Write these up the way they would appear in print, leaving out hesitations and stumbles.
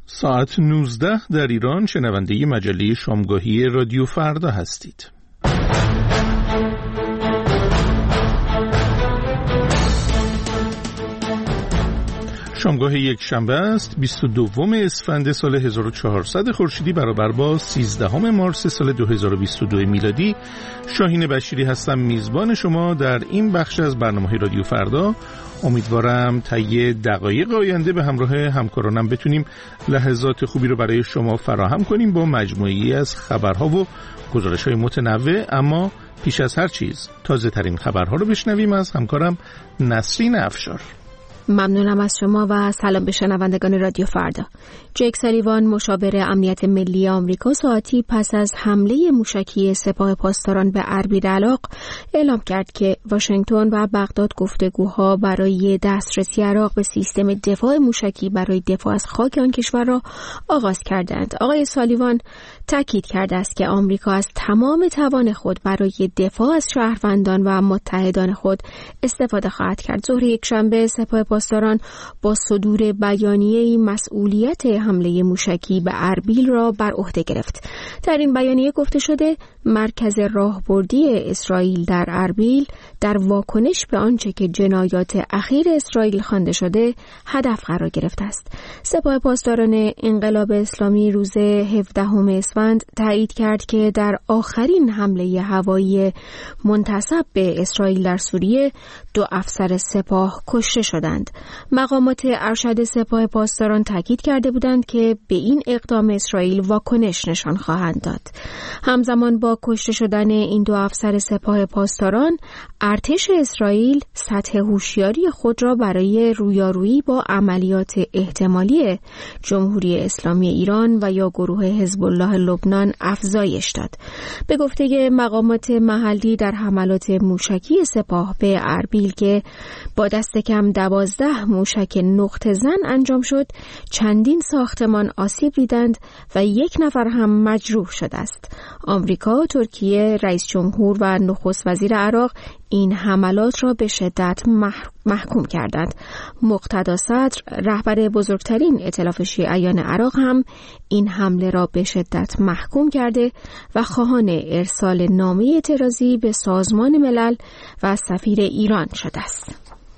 ساعت 19 در ایران شنونده مجله شامگاهی رادیو فردا هستید. شامگاه یک شنبه است، 22 اسفند سال 1400 خورشیدی برابر با 13 مارس سال 2022 میلادی. شاهین بشیری هستم، میزبان شما در این بخش از برنامه رادیو فردا. امیدوارم طی دقایق آینده به همراه همکارانم بتونیم لحظات خوبی رو برای شما فراهم کنیم با مجموعه‌ای از خبرها و گزارش‌های متنوع. اما پیش از هر چیز تازه ترین خبرها رو بشنویم از همکارم نسرین افشار. ممنونم از شما و سلام به شنوندگان رادیو فردا. جیک سالیوان، مشاور امنیت ملی آمریکا، ساعتی پس از حمله موشکی سپاه پاسداران به اربیل عراق اعلام کرد که واشنگتن و بغداد گفتگوها برای دسترسی عراق به سیستم دفاع موشکی برای دفاع از خاک آن کشور را آغاز کردند. آقای سالیوان تاکید کرده است که آمریکا از تمام توان خود برای دفاع از شهروندان و متحدان خود استفاده خواهد کرد. ظهر یکشنبه سپاه پاسداران با صدور بیانیه‌ای مسئولیت حمله موشکی به اربیل را بر عهده گرفت. در این بیانیه گفته شده مرکز راهبردی اسرائیل در اربیل در واکنش به آنچه که جنایات اخیر اسرائیل خوانده شده هدف قرار گرفته است. سپاه پاسداران انقلاب اسلامی روز 17 اسفند تایید کرد که در آخرین حمله هوایی منتسب به اسرائیل در سوریه 2 افسر سپاه کشته شدند. مقامات ارشد سپاه پاسداران تاکید کرده بودند که به این اقدام اسرائیل واکنش نشان خواهند داد. همزمان با کشته شدن این 2 افسر سپاه پاسداران، ارتش اسرائیل سطح هوشیاری خود را برای رویارویی با عملیات احتمالی جمهوری اسلامی ایران و یا گروه حزب الله لبنان افزایش داد. به گفته مقامات محلی در حملات موشکی سپاه به اربیل که با دست کم 12 موشک نقطه زن انجام شد، چندین ساختمان آسیب دیدند و 1 نفر هم مجروح شده است. آمریکا، ترکیه، رئیس جمهور و نخست وزیر عراق این حملات را به شدت محکوم کردند. مقتدا صدر، رهبر بزرگترین ائتلاف شیعیان عراق، هم این حمله را به شدت محکوم کرده و خواهان ارسال نامه اعتراضی به سازمان ملل و سفیر ایران شده است.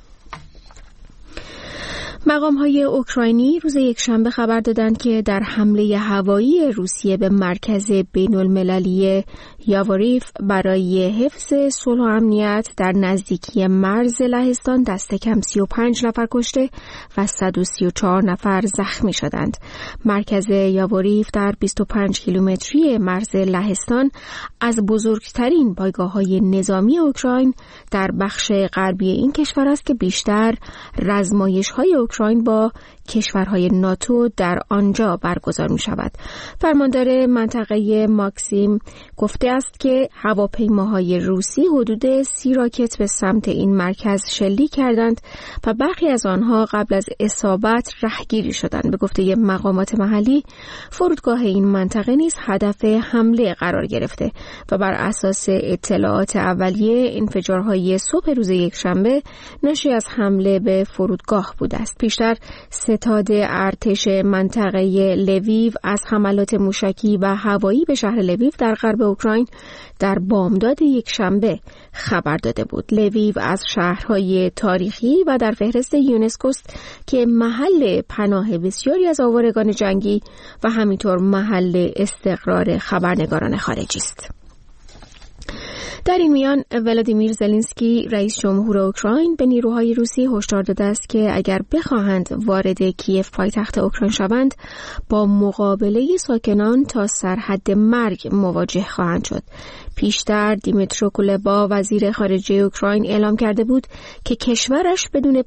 مقام‌های اوکراینی روز یکشنبه خبر دادند که در حمله هوایی روسیه به مرکز بین‌المللی یاوریف برای حفظ صلح و امنیت در نزدیکی مرز لهستان دست کم 35 نفر کشته و 134 نفر زخمی شدند. مرکز یاوریف در 25 کیلومتری مرز لهستان از بزرگترین پایگاه‌های نظامی اوکراین در بخش غربی این کشور است که بیشتر رزمایش‌های اوکراین با کشورهای ناتو در آنجا برگزار می شود. فرماندار منطقه ماکسیم گفته است که هواپیماهای روسی حدود 30 راکت به سمت این مرکز شلیک کردند و برخی از آنها قبل از اصابت رهگیری شدند. به گفته مقامات محلی، فرودگاه این منطقه نیز هدف حمله قرار گرفته و بر اساس اطلاعات اولیه انفجارهای صبح روز یکشنبه ناشی از حمله به فرودگاه بوده است. پیشتر ستاد ارتش منطقه لویو از حملات موشکی و هوایی به شهر لویو در غرب اوکراین در بامداد یکشنبه خبر داده بود. لویو از شهرهای تاریخی و در فهرست یونسکو است که محل پناه بسیاری از آوارگان جنگی و همینطور محل استقرار خبرنگاران خارجی است. در این میان ولادیمیر زلنسکی رئیس جمهور اوکراین به نیروهای روسی هشدار داده است که اگر بخواهند وارد کیف پایتخت اوکراین شوند با مقابله ساکنان تا سرحد مرگ مواجه خواهند شد. پیشتر دیمیترو کولبا وزیر خارجه اوکراین اعلام کرده بود که کشورش بدون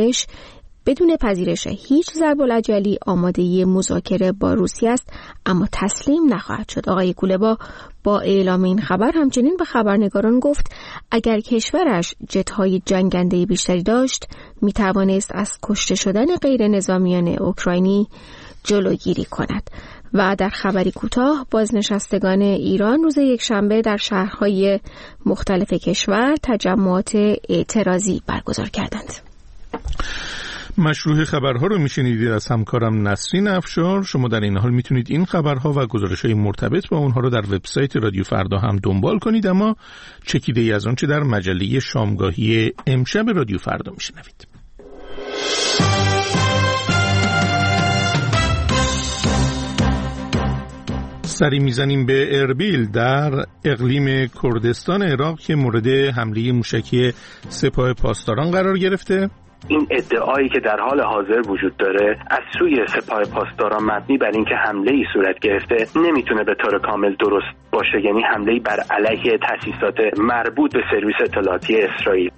پذیرش هیچ ضرب‌العجلی آماده مذاکره با روسیه است، اما تسلیم نخواهد شد. آقای کولبا با اعلام این خبر همچنین به خبرنگاران گفت اگر کشورش جت‌های جنگنده بیشتری داشت می‌توانست از کشته شدن غیر نظامیان اوکراینی جلوگیری کند. و در خبری کوتاه، بازنشستگان ایران روز یکشنبه در شهرهای مختلف کشور تجمعات اعتراضی برگزار کردند. مشروع خبرها رو میشنیدید از همکارم نسرین افشار. شما در این حال میتونید این خبرها و گزارش‌های مرتبط با اونها رو در وبسایت رادیو فردا هم دنبال کنید، اما چکیده‌ای از آنچه در مجله شامگاهی امشب رادیو فردا میشنوید. سری میزنیم به اربیل در اقلیم کردستان عراق که مورد حمله موشکی سپاه پاسداران قرار گرفته. این ادعایی که در حال حاضر وجود داره از سوی سپاه پاسداران مبنی بر اینکه حمله‌ای صورت گرفته نمیتونه به طور کامل درست باشه، یعنی حمله‌ای بر علیه تأسیسات مربوط به سرویس اطلاعاتی اسرائیل.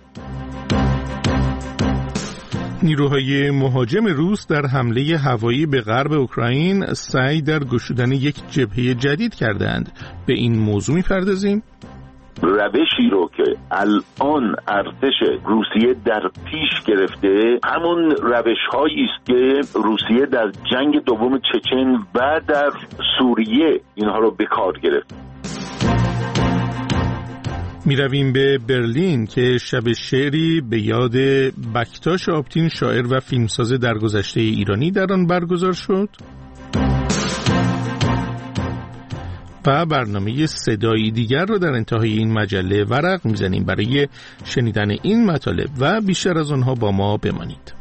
نیروهای مهاجم روس در حمله هوایی به غرب اوکراین سعی در گشودن یک جبهه جدید کردند. به این موضوع می‌پردازیم. روشی رو که الان ارتش روسیه در پیش گرفته همون روش‌هایی است که روسیه در جنگ دوم چچن و در سوریه اینها رو به کار گرفت. می رویم به برلین که شب شعری به یاد بکتاش آپتین شاعر و فیلمساز درگذشته ایرانی در آن برگزار شد و برنامه صدایی دیگر رو در انتهای این مجله ورق میزنیم. برای شنیدن این مطالب و بیشتر از آنها با ما بمانید.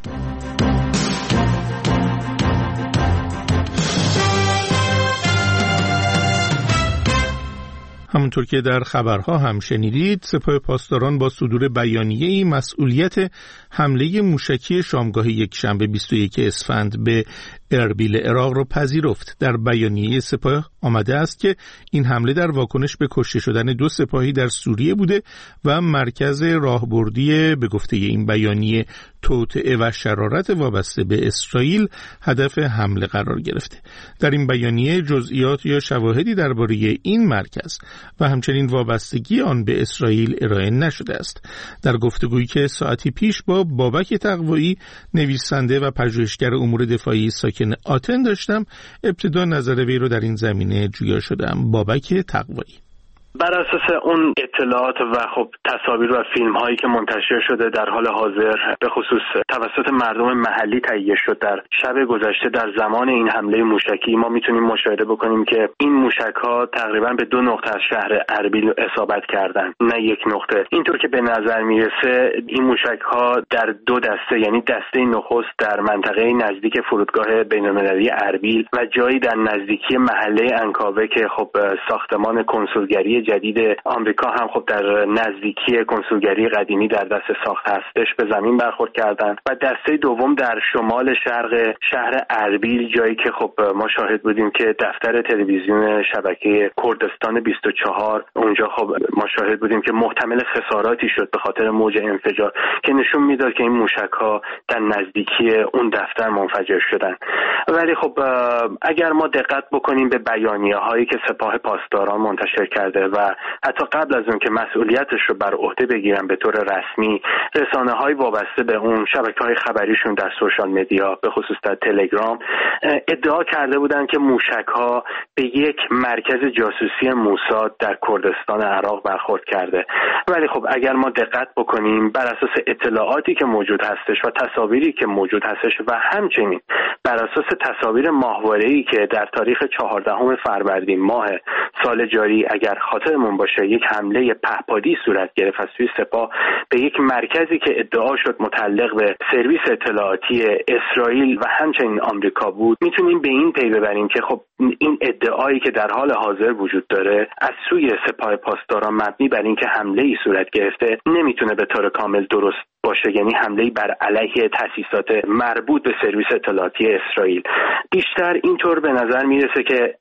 همونطور که در خبرها هم شنیدید، سپاه پاسداران با صدور بیانیه‌ای مسئولیت حمله موشکی شامگاه یکشنبه 21 اسفند به اربیل عراق را پذیرفت. در بیانیه سپاه آمده است که این حمله در واکنش به کشته شدن 2 سپاهی در سوریه بوده و مرکز راهبردی به گفته این بیانیه توطئه و شرارت وابسته به اسرائیل هدف حمله قرار گرفته. در این بیانیه جزئیات یا شواهدی درباره این مرکز و همچنین وابستگی آن به اسرائیل ارائه نشده است. در گفتگویی که ساعتی پیش با بابک تقوایی نویسنده و پژوهشگر امور دفاعی ساکن آتن داشتم، ابتدا نظر وی رو در این زمینه جویا شدم. بابک تقوایی: بر اساس اون اطلاعات و خب تصاویر و فیلم هایی که منتشر شده در حال حاضر به خصوص توسط مردم محلی تهیه شد در شب گذشته در زمان این حمله موشکی، ما میتونیم مشاهده بکنیم که این موشک ها تقریبا به 2 نقطه از شهر اربیل اصابت کردند، نه یک نقطه. اینطور که به نظر میرسه این موشک ها در 2 دسته، یعنی دسته نخست در منطقه نزدیک فرودگاه بین‌المللی اربیل و جایی در نزدیکی محله انکاوه که خب ساختمان کنسولگری جدید آمریکا هم خب در نزدیکی کنسولگری قدیمی در دست ساخت هستش به زمین برخورد کردند و دسته دوم در شمال شرق شهر اربیل، جایی که خب ما شاهد بودیم که دفتر تلویزیون شبکه کردستان 24 اونجا خب ما شاهد بودیم که محتمل خساراتی شد به خاطر موج انفجار که نشون میداد که این موشک‌ها در نزدیکی اون دفتر منفجر شدن. ولی خب اگر ما دقت بکنیم به بیانیه‌هایی که سپاه پاسداران منتشر کرده و حتی قبل از اون که مسئولیتش رو بر عهده بگیرن به طور رسمی، رسانه‌های وابسته به اون شبکه‌های خبریشون در سوشال مدیا به خصوص در تلگرام ادعا کرده بودن که موشک‌ها به یک مرکز جاسوسی موساد در کردستان عراق برخورد کرده. ولی خب اگر ما دقت بکنیم بر اساس اطلاعاتی که موجود هستش و تصاویری که موجود هستش و همچنین بر اساس تصاویر ماهواره‌ای که در تاریخ 14 فروردین ماه سال جاری اگر خاطرمون باشه یک حمله پهپادی صورت گرفت از سوی سپاه به یک مرکزی که ادعا شد متعلق به سرویس اطلاعاتی اسرائیل و همچنین آمریکا بود، میتونیم به این پی ببریم که خب این ادعایی که در حال حاضر وجود داره از سوی سپاه پاسداران مبنی بر اینکه حمله‌ای صورت گرفته نمیتونه به طور کامل درست باشه، یعنی حمله‌ای بر علیه تأسیسات مربوط به سرویس اطلاعاتی اسرائیل. بیشتر اینطور به نظر میرسه که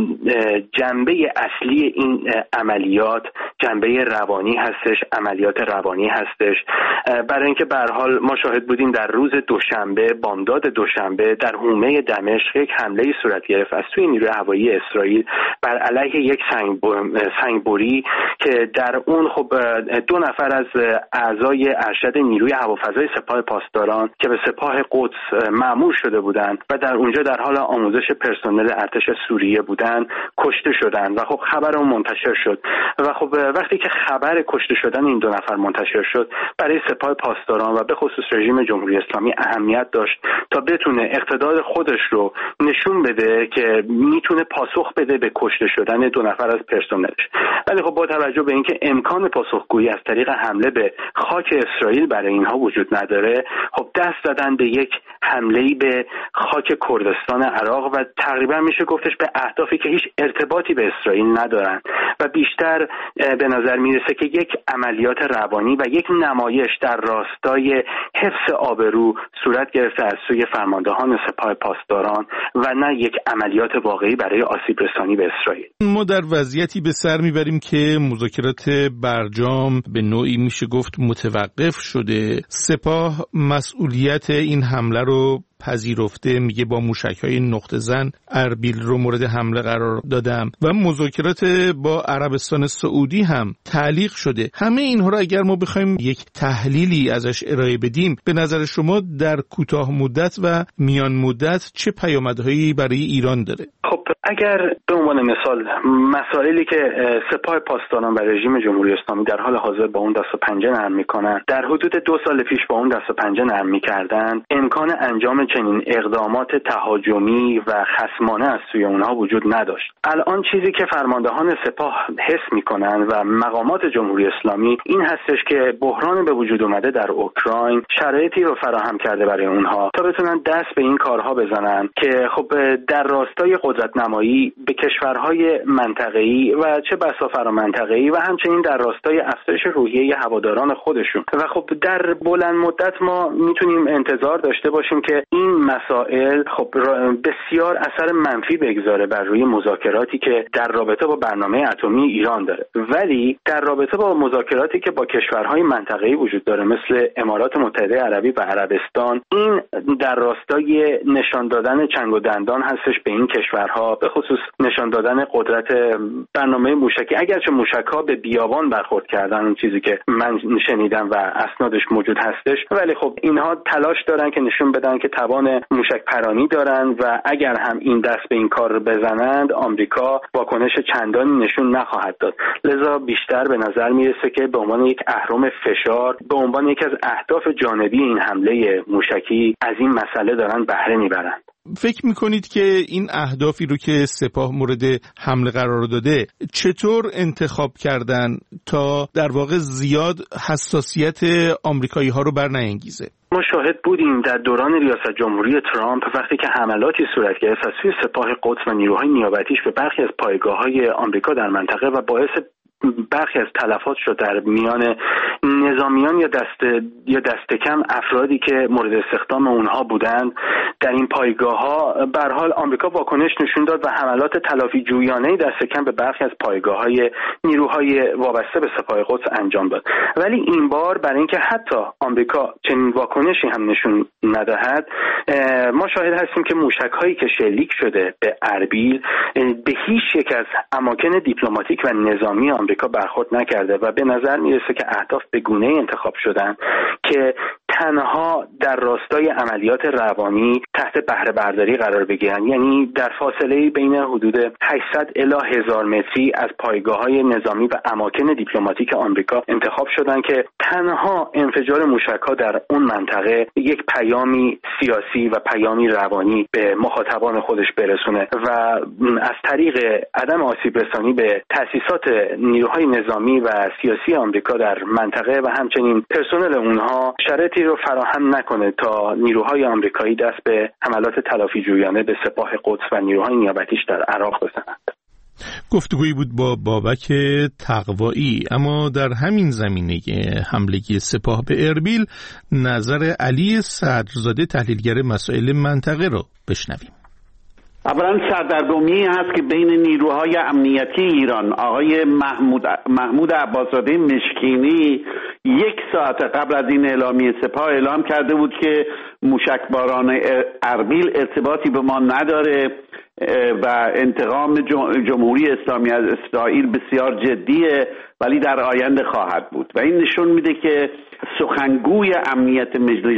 جنبه اصلی این عملیات جنبه روانی هستش، عملیات روانی هستش، برای اینکه به هر حال ما شاهد بودیم در روز دوشنبه، بامداد دوشنبه در حومه دمشق یک حمله صورت گرفت از سوی نیروی هوایی اسرائیل بر علیه یک سنگبری که در اون خب 2 نفر از اعضای ارشد نیروی هوافضای سپاه پاسداران که به سپاه قدس مأمور شده بودند و در اونجا در حال آموزش پرسنل ارتش سوریه بودن کشته شدند و خب خبر اون منتشر شد و خب وقتی که خبر کشته شدن این 2 نفر منتشر شد، برای سپاه پاسداران و به خصوص رژیم جمهوری اسلامی اهمیت داشت تا بتونه اقتدار خودش رو نشون بده که میتونه پاسخ بده به کشته شدن 2 نفر از پرسنلش. ولی خب با توجه به اینکه امکان پاسخگویی از طریق حمله به خاک اسرائیل برای اینها وجود نداره، خب دست زدن به یک حمله‌ای به خاک کردستان عراق و تقریبا میشه گفتش به اهدافی که هیچ ارتباطی به اسرائیل ندارن و بیشتر به نظر میرسه که یک عملیات روانی و یک نمایش در راستای حفظ آبرو صورت گرفته از سوی فرماندهان سپاه پاسداران و نه یک عملیات واقعی برای آسیب رسانی به اسرائیل. ما در وضعیتی به سر میبریم که مذاکرات برجام به نوعی میشه گفت متوقف شده. سپاه مسئولیت این حمله رو پذیرفته، میگه با موشک‌های نقطه زن اربیل رو مورد حمله قرار دادم و مذاکرات با عربستان سعودی هم تعلیق شده. همه اینها رو اگر ما بخوایم یک تحلیلی ازش ارائه بدیم، به نظر شما در کوتاه مدت و میان مدت چه پیامدهایی برای ایران داره؟ خب اگر به عنوان مثال مسائلی که سپاه پاسداران و رژیم جمهوری اسلامی در حال حاضر با اون دست و پنجه نرم میکنن، در حدود 2 سال پیش با اون دست و پنجه نرم میکردن، امکان انجام چنین اقدامات تهاجمی و خصمانه از سوی اونها وجود نداشت. الان چیزی که فرماندهان سپاه حس میکنن و مقامات جمهوری اسلامی این هستش که بحران به وجود اومده در اوکراین شرایطی رو فراهم کرده برای اونها تا بتونن دست به این کارها بزنن که خب در راستای قدرت نمایی به کشورهای منطقه‌ای و چه بسا فرامنطقه‌ای و همچنین در راستای افزایش روحیه هواداران خودشون و خب در بلند مدت ما میتونیم انتظار داشته باشیم که این مسائل خب بسیار اثر منفی بگذاره بر روی مذاکراتی که در رابطه با برنامه اتمی ایران داره. ولی در رابطه با مذاکراتی که با کشورهای منطقه‌ای وجود داره مثل امارات متحده عربی و عربستان، این در راستای نشان دادن چنگ و دندان هستش به این کشورها، به خصوص نشان دادن قدرت برنامه موشکی. اگرچه موشک‌ها به بیابان برخورد کردن، اون چیزی که من شنیدم و اسنادش موجود هستش، ولی خب اینها تلاش دارن که نشون بدن که توان موشک پرانی دارن و اگر هم این دست به این کار بزنند آمریکا واکنش چندانی نشون نخواهد داد. لذا بیشتر به نظر میرسه که به عنوان یک اهرم فشار، به عنوان یکی از اهداف جانبی این حمله موشکی از این مسئله دارن بهره میبرند. فکر میکنید که این اهدافی رو که سپاه مورد حمله قرار داده چطور انتخاب کردن تا در واقع زیاد حساسیت آمریکایی ها رو برنیانگیزه؟ ما شاهد بودیم در دوران ریاست جمهوری ترامپ وقتی که حملاتی صورت گرفت از سوی سپاه قدس و نیروهای نیابتیش به برخی از پایگاه‌های آمریکا در منطقه و باعث برخی از تلفات شد در میان نظامیان یا دست کم افرادی که مورد استخدام اونها بودند در این پایگاه‌ها. به هر حال آمریکا واکنش نشون داد و حملات تلافی جویانه‌ای دست کم به برخی از پایگاه‌های نیروهای وابسته به سپاه قدس انجام داد. ولی این بار برای اینکه حتی آمریکا چنین واکنشی هم نشون ندهد، ما شاهد هستیم که موشک‌هایی که شلیک شده به اربیل به هیچ یک از اماکن دیپلماتیک و نظامی آمریکا برخورد نکرده و به نظر میرسه که اهداف به گونه‌ای انتخاب شدن که تنها در راستای عملیات روانی تحت بهره برداری قرار بگیرن. یعنی در فاصله بین حدود 800 الی 1000 متری از پایگاه‌های نظامی و اماکن دیپلماتیک آمریکا انتخاب شدن که تنها انفجار موشک‌ها در اون منطقه یک پیامی سیاسی و پیامی روانی به مخاطبان خودش برسونه و از طریق عدم آسیب رسانی به تأسیسات نیروهای نظامی و سیاسی آمریکا در منطقه و همچنین پرسنل اونها شرایطی رو فراهم نکنه تا نیروهای آمریکایی دست به حملات تلافی جویانه به سپاه قدس و نیروهای نیابتیش در عراق بزنند. گفتگویی بود با بابک تقوایی. اما در همین زمینه حمله سپاه به اربیل نظر علی صدرزاده تحلیلگر مسائل منطقه رو بشنویم. اولا سردرگمی هست که بین نیروهای امنیتی ایران، آقای محمود عباس‌زاده مشکینی 1 ساعت قبل از این اعلامیه سپاه اعلام کرده بود که موشکباران اربیل ارتباطی به ما نداره و انتقام جمهوری اسلامی از اسرائیل بسیار جدیه ولی در آینده خواهد بود و این نشون میده که سخنگوی امنیت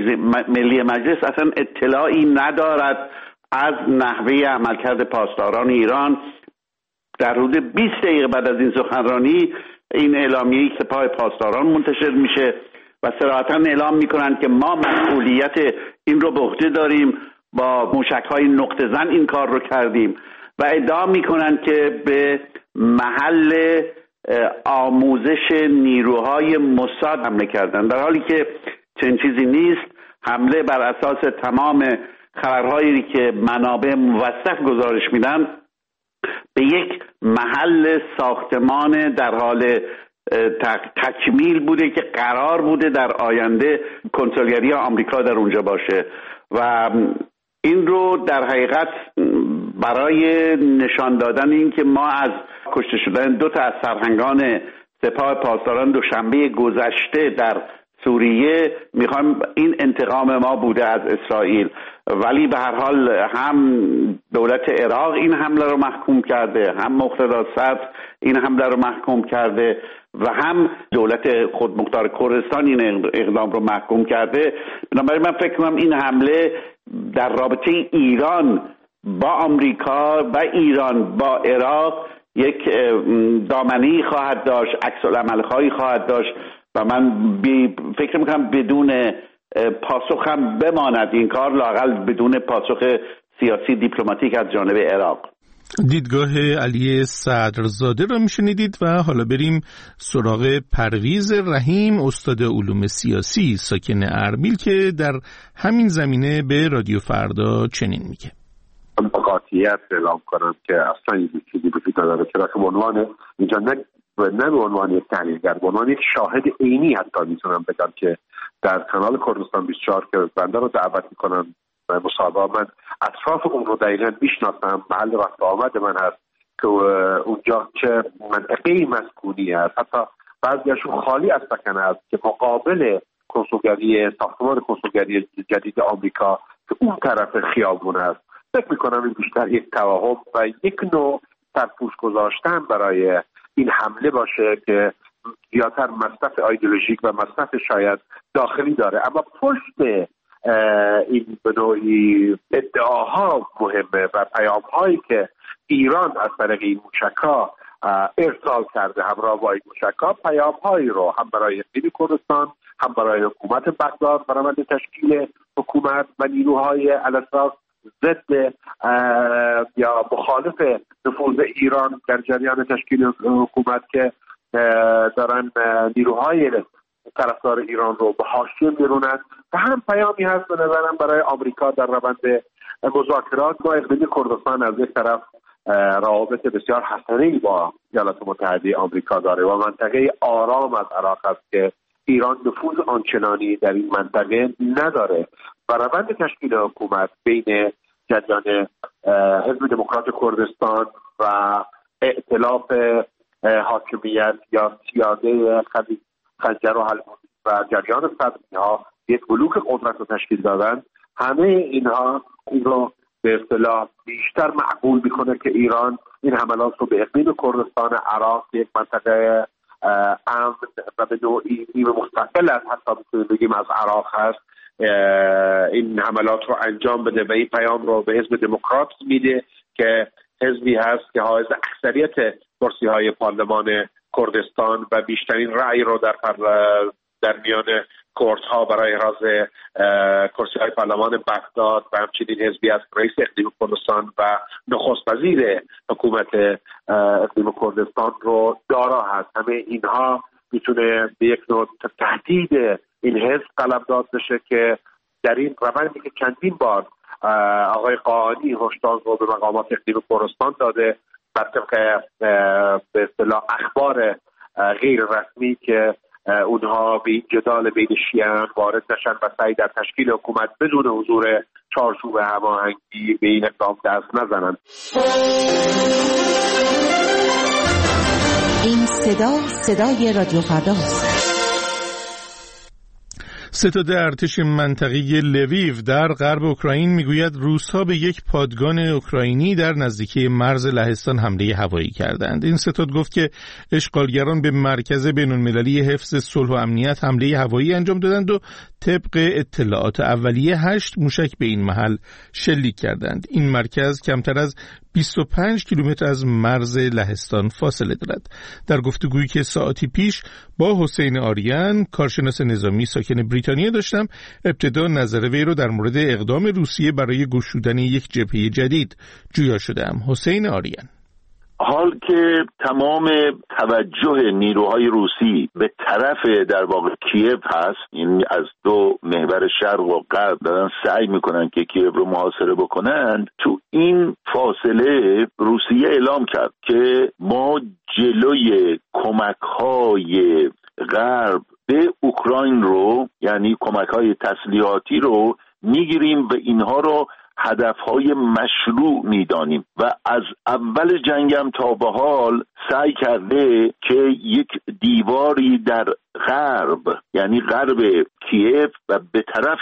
ملی مجلس اصلا اطلاعی ندارد از نحوه عملکرد پاسداران ایران در حدود 20 دقیقه بعد از این سخنرانی این اعلامیه سپاه پاسداران منتشر میشه و صراحتاً اعلام میکنن که ما مسئولیت این رو به عهده داریم، با موشک‌های نقطه زن این کار رو کردیم و ادعا میکنن که به محل آموزش نیروهای موساد حمله کردن، در حالی که چنین چیزی نیست. حمله بر اساس تمام خبرهایی که منابع موثق گزارش میدن به یک محل ساختمان در حال تکمیل بوده که قرار بوده در آینده کنسولگری آمریکا در اونجا باشه و این رو در حقیقت برای نشان دادن این که ما از کشته شدن 2 تا از سرهنگان سپاه پاسداران دوشنبه گذشته در سوریه میخوایم، این انتقام ما بوده از اسرائیل. ولی به هر حال هم دولت عراق این حمله رو محکوم کرده، هم مقتدی صدر این حمله رو محکوم کرده و هم دولت خودمختار کردستان این اقدام رو محکوم کرده. بنابراین من فکر کنم این حمله در رابطه ایران با آمریکا و ایران با عراق یک دامنه‌ای خواهد داشت، عکس‌العمل‌هایی خواهد داشت و من فکر میکنم بدون پاسخ هم بماند این کار، لااقل بدون پاسخ سیاسی دیپلماتیک از جانب عراق. دیدگاه علی صدرزاده را میشنیدید و حالا بریم سراغ پرویز رحیم، استاد علوم سیاسی ساکن اربیل که در همین زمینه به رادیو فردا چنین میگه. قاطعیت اعلام کنم که اصلا این چیزی وجود نداره، چرا که عنوان اینجا نه به عنوان یک تحلیلگر، به عنوان یک شاهد عینی حتی میتونم بگم که در کانال کردستان 24 که بنده رو دعوت میکنن به مصاحبه، من اطراف اون رو دقیقاً میشناسم، محل رفت آمد من هست که اونجا چه منطقه‌ای مسکونی است، حتی بعضیشون خالی از سکنه است که مقابل کنسولگری، ساختمان کنسولگری جدید آمریکا که اون طرف خیابون است. فکر میکنم این بیشتر یک توهم و یک نوع سرپوش گذاشتن برای این حمله باشه که زیادتر مصرف ایدئولوژیک و مصرف شاید داخلی داره، اما پشت این به نوعی ادعاها مهمه و پیام‌هایی که ایران از طریق این موشک‌ها ارسال کرده همراه با این موشک‌ها، پیام‌هایی رو هم برای اقلیم کردستان، هم برای حکومت بغداد برای تشکیل حکومت و نیروهای الاساس ضد یا مخالف نفوذ ایران در جریان تشکیل حکومت که دارن نیروهای طرفدار ایران رو به حاشیه میرونن و هم پیامی هست به نظرم برای آمریکا در روند مذاکرات با اقلیم کردستان. از یک طرف روابط بسیار حسنه‌ای با ایالات متحده آمریکا داره و منطقه آرام از عراق است که ایران نفوذ آنچنانی در این منطقه نداره و روند تشکیل حکومت بین جریان حزب دموکرات کردستان و ائتلاف حاکمیت یا سیاده خنجر و حلبوسی و جریان صدرها یک بلوک قدرت رو تشکیل دادن. همه اینها این رو به اصطلاح بیشتر معقول میکنه که ایران این حملات رو به اقلیم کردستان عراق، یک منطقه امن و به نوعی نیمه مستقل از حتی میتونیم بگیم از عراق هست، این حملات رو انجام بده و این پیام رو به حزب دموکرات میده که حزبی هست که حائز اکثریت کرسی‌های پارلمان کردستان و بیشترین رأی رو در میان کردها برای احراز کرسی‌های پارلمان بغداد و همچنین حزبی از رئیس اقلیم کردستان و نخست وزیر حکومت اقلیم کردستان رو دارا هست. همه اینها میتونه به یک نوع تهدید این حزب قلمداد بشه که در این روندی که چندین بار آقای قاآنی هشدار رو به مقامات اقلیم کردستان داده بر طبق به اصطلاح اخبار غیر رسمی که اونها به این جدال بین شیعیان وارد نشن و سعی در تشکیل حکومت بدون حضور چارچوب هماهنگی به این اقدام دست نزنن. این صدای رادیو فرداست. ستاد ارتش منطقه لویو در غرب اوکراین میگوید روس‌ها به یک پادگان اوکراینی در نزدیکی مرز لهستان حمله هوایی کردند. این ستاد گفت که اشغالگران به مرکز بین‌المللی حفظ صلح و امنیت حمله هوایی انجام دادند و طبق اطلاعات اولیه 8 موشک به این محل شلیک کردند. این مرکز کمتر از 25 کیلومتر از مرز لهستان فاصله دارد. در گفتگویی که ساعتی پیش با حسین آریان، کارشناس نظامی ساکن بریتانیا داشتم، ابتدا نظر وی رو در مورد اقدام روسیه برای گشودن یک جبهه جدید جویا شدم. حسین آریان: حال که تمام توجه نیروهای روسی به طرف در واقع کیև هست، یعنی از دو محور شرق و غرب دارن سعی میکنن که کیև رو محاصره بکنن، تو این فاصله روسیه اعلام کرد که ما جلوی کمک‌های غرب به اوکراین رو، یعنی کمک‌های تسلیحاتی رو میگیریم و اینها رو هدفهای مشروع میدانیم و از اول جنگم تا به حال سعی کرده که یک دیواری در غرب، یعنی غرب کیև و به طرف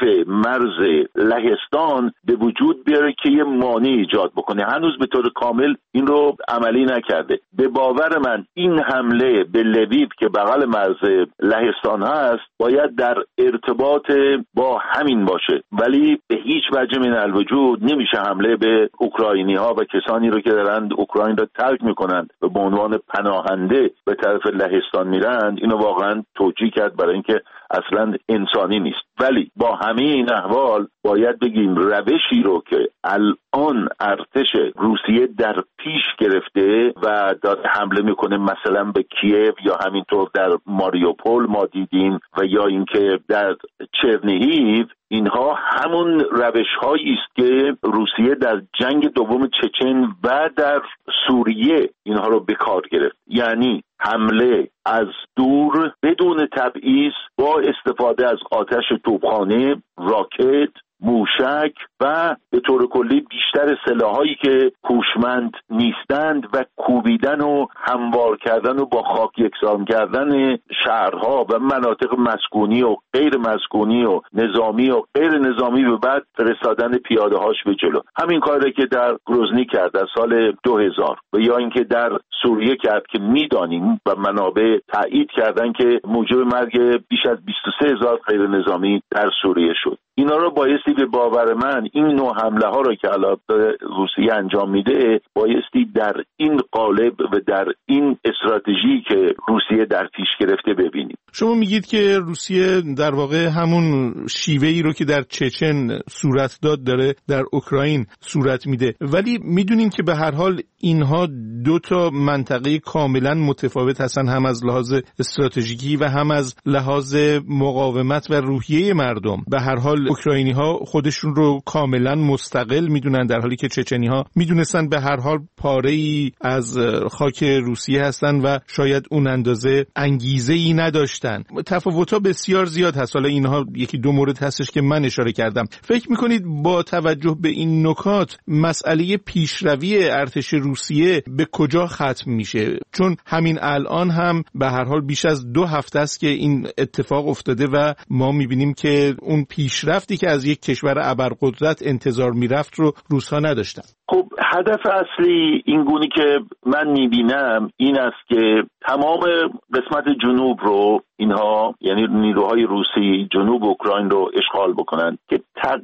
مرز لهستان به وجود بیاره که یه مانع ایجاد بکنه. هنوز به طور کامل این رو عملی نکرده. به باور من این حمله به لویو که بغل مرز لهستان هست باید در ارتباط با همین باشه، ولی به هیچ وجه من الوجود نمیشه حمله به اوکراینی ها و کسانی رو که دارند اوکراین را ترک میکنند و به عنوان پناهنده به طرف لهستان میرند، اینو واقعا توجیه کرد برای اینکه اصلا انسانی نیست. ولی با همه این احوال باید بگیم روشی رو که الان ارتش روسیه در پیش گرفته و داره حمله میکنه مثلا به کیև یا همینطور در ماریوپول ما دیدیم و یا اینکه در چرنیهیو، اینها همون روش‌هایی است که روسیه در جنگ دوم چچن و در سوریه اینها رو به کار گرفت، یعنی حمله از دور بدون تبعیض با استفاده از آتش توپخانه، راکت، موشک و به طور کلی بیشتر سلاحایی که هوشمند نیستند و کوبیدن و هموار کردن و با خاک یکسان کردن شهرها و مناطق مسکونی و غیر مسکونی و نظامی و غیر نظامی و بعد فرستادن پیاده‌هاش به جلو. همین کاری که در گروزنی کرد در سال 2000 و یا اینکه در سوریه کرد که میدانیم و منابع تایید کردن که موجب مرگ بیش از 23,000 غیر نظامی در سوریه شد. اینا رو بایستی به باور من این نوع حمله ها رو که الان روسیه انجام میده بایستی در این قالب و در این استراتژی که روسیه در پیش گرفته ببینیم. شما میگید که روسیه در واقع همون شیوهی رو که در چچن صورت داد داره در اوکراین صورت میده، ولی میدونیم که به هر حال اینها دو تا منطقه کاملا متفاوت هستن، هم از لحاظ استراتژیکی و هم از لحاظ مقاومت و روحیه مردم. به هر حال اوکراینی ها خودشون رو کاملا مستقل میدونن، در حالی که چچنی ها میدونستن به هر حال پاره‌ای از خاک روسیه هستن و شاید اون اندازه انگیزه‌ای نداشتن. تفاوت‌ها بسیار زیاد هست. حالا اینها یکی دو مورد هستش که من اشاره کردم. فکر میکنید با توجه به این نکات مسئله پیشروی ارتش روسیه به کجا ختم میشه؟ چون همین الان هم به هر حال بیش از 2 هفته است که این اتفاق افتاده و ما میبینیم که اون پیشرفتی که از یک کشور ابرقدرت انتظار میرفت رو روس‌ها نداشتن. خب هدف اصلی این گونه که من میبینم این است که تمام قسمت جنوب رو اینها، یعنی نیروهای روسی جنوب اوکراین رو اشغال بکنن که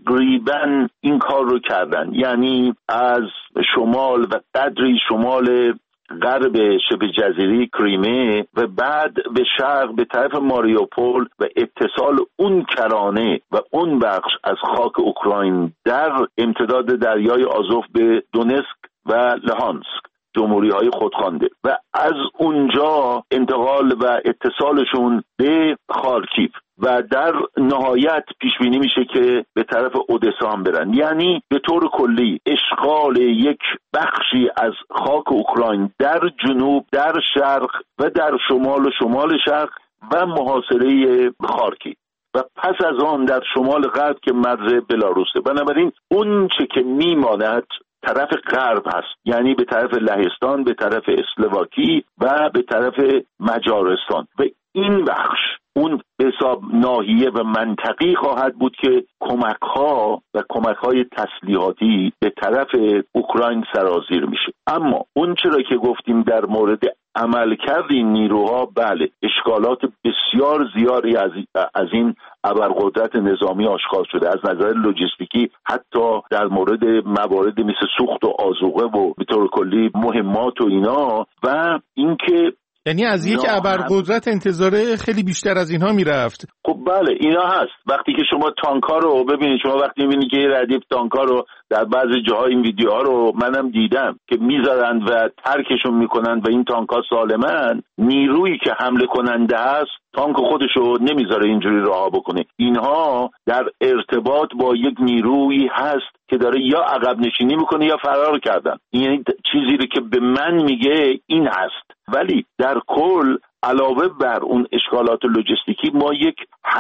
تقریبا این کار رو کردن، یعنی از شمال و قدری شمال غرب شبه جزیره کریمه و بعد به شرق به طرف ماریوپول و اتصال اون کرانه و اون بخش از خاک اوکراین در امتداد دریای آزوف به دونسک و لهانسک، جمهوری‌های خودخوانده، و از اونجا انتقال و اتصالشون به خارکیو و در نهایت پیش بینی میشه که به طرف اودسا هم برن. یعنی به طور کلی اشغال یک بخشی از خاک اوکراین در جنوب، در شرق و در شمال و شمال شرق و محاصره خارکیو و پس از آن در شمال غرب که مرز بلاروسه. بنابراین اون چه که میماند طرف غرب هست، یعنی به طرف لهستان، به طرف اسلواکی و به طرف مجارستان، و این بخش اون به حساب ناحیه و منطقی خواهد بود که کمک‌ها و کمک‌های تسلیحاتی به طرف اوکراین سرازیر میشه. اما اون چرا که گفتیم در مورد عملکرد این نیروها، بله اشکالات بسیار زیادی از این ابرقدرت نظامی آشکار شده، از نظر لوجستیکی، حتی در مورد موارد مثل سوخت و آذوقه و به طور کلی مهمات و اینا. و اینکه یعنی از یک ابرقدرت انتظار خیلی بیشتر از اینها میرفت. خب بله اینا هست. وقتی که شما تانک‌ها رو ببینید، شما وقتی می‌بینید که ردیف تانک‌ها رو در بعضی جاهای این ویدیوها رو منم دیدم که میذارن و ترکشون میکنن و این تانک‌ها سالمن، نیرویی که حمله کننده است تانک خودشو نمیذاره اینجوری رها بکنه. اینها در ارتباط با یک نیرویی هست که داره یا عقب نشینی میکنه یا فرار کردن. این چیزی رو که به من میگه این هست. ولی در کل علاوه بر اون اشکالات لوجستیکی ما یک